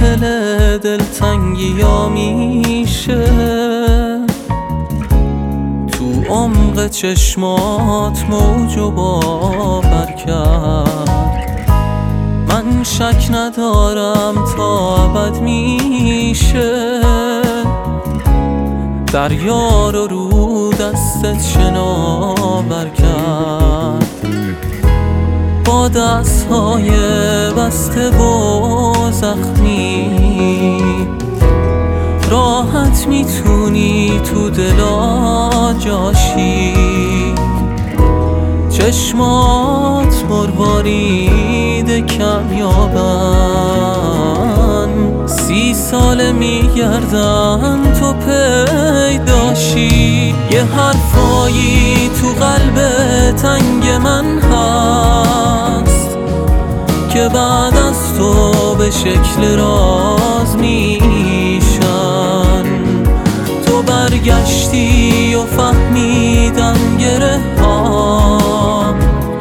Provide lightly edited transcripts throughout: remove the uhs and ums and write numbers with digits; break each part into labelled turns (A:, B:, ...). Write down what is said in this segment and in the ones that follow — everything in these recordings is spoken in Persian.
A: دل دلتنگی ها میشه تو عمق چشمات موج باور کرد. من شک ندارم تا ابد میشه دریا رو دستت شناور کرد. با دستهای بسته و زخمی راحت میتونی تو دلا جاشی. چشمات مروارید کمیابن 30 ساله میگردن تو پیداشی. یه حرفایی تو قلب تنگ من هست که بعد از تو به شکل راز میشن. تو برگشتی و فهمیدم گره ها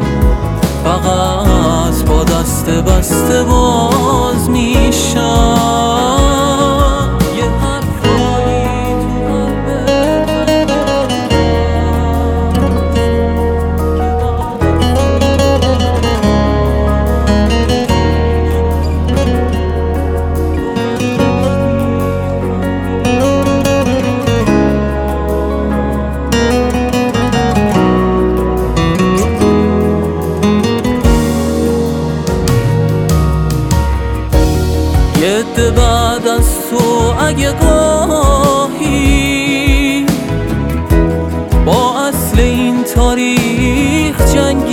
A: فقط با دست بسته باز میشن. یه ده بعد از تو اگه گاهی با اصل این تاریخ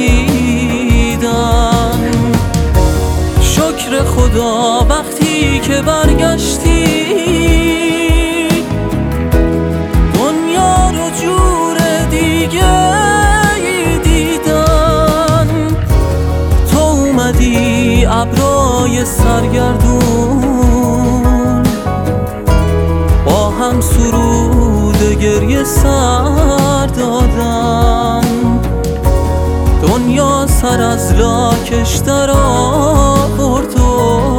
A: جنگیدن، شکر خدا وقتی که برگشتی دنیا رو جور دیگه دیدن. تو اومدی ابرای سرگردون با هم سرود گریه سر دادن. دنیا سر از لاکش در آورد و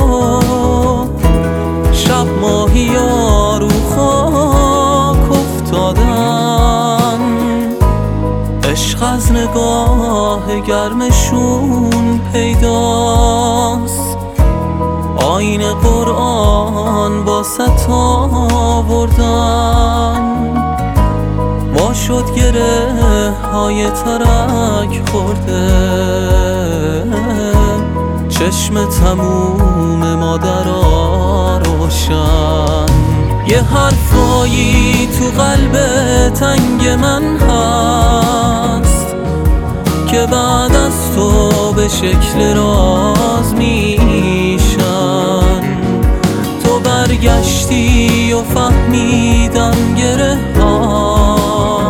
A: شب ماهیا رو خاک افتادن. عشق از نگاه گرمشون پیداست، آیین قرآن با آوردن. وا شد گره های ترک خورده، چشم تموم مادرها روشن. یه حرفایی تو قلب تنگ من هست که بعد از تو به شکل راز میشن. تو برگشتی و فهمیدم گره ها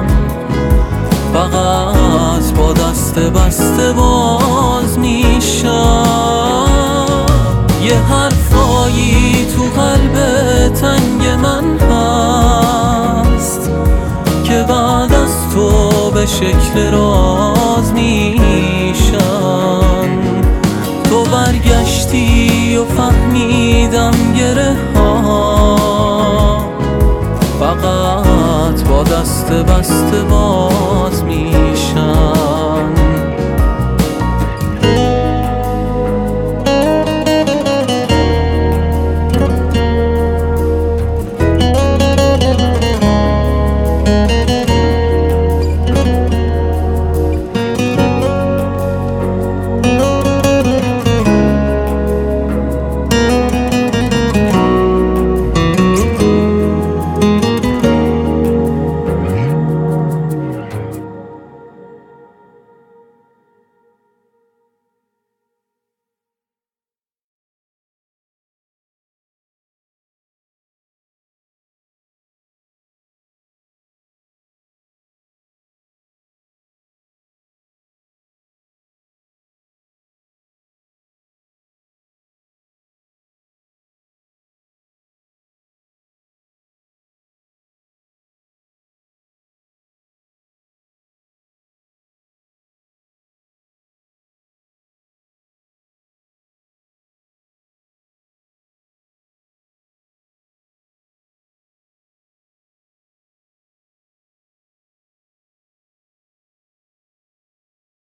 A: فقط با دست بسته باز میشن. یه حرفایی تو قلب تنگ من هست که بعد از تو به شکل راز میشن. تو برگشتی و فهمیدم گره ها فقط با دست بسته باز میشن.